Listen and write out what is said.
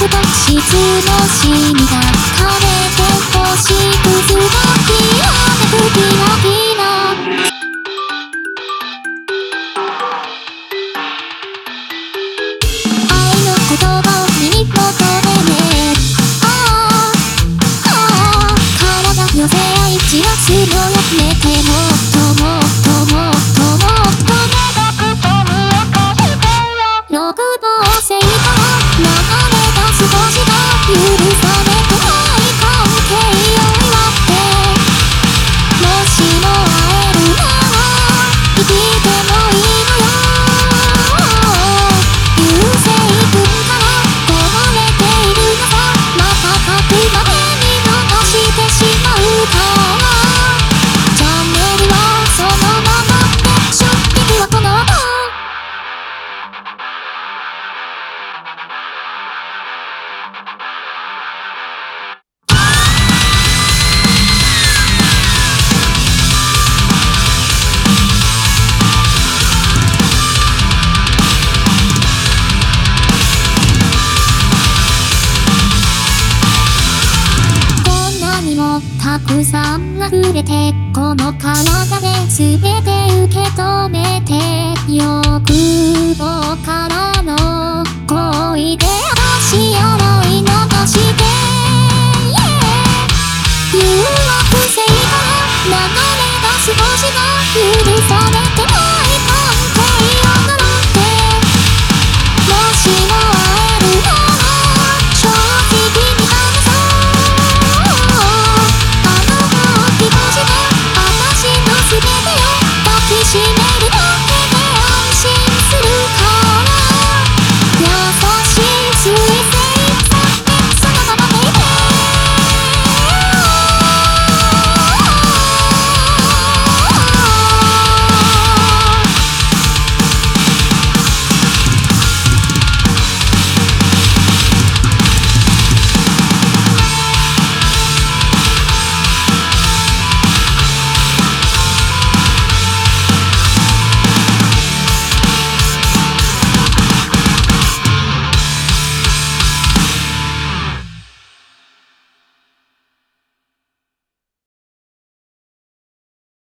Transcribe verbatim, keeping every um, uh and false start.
と質のシミが枯れて星屑がきらめくキラキラ。愛の言葉を身に求めね。ああああ体寄せ合い散らすのよ。寝てもっともっともっともっと長くと見明かしてよ。欲望星が流れ出す星が許されてない関係を祝って、もしも会えるなら生きてもいいのよ。流星群からこぼれているのさ。また書くまでに逃してしまうから、チャンネルはそのままでショッピングはこの後。たくさん溢れてこの体で全て受け止めて、欲望からの恋で嵐を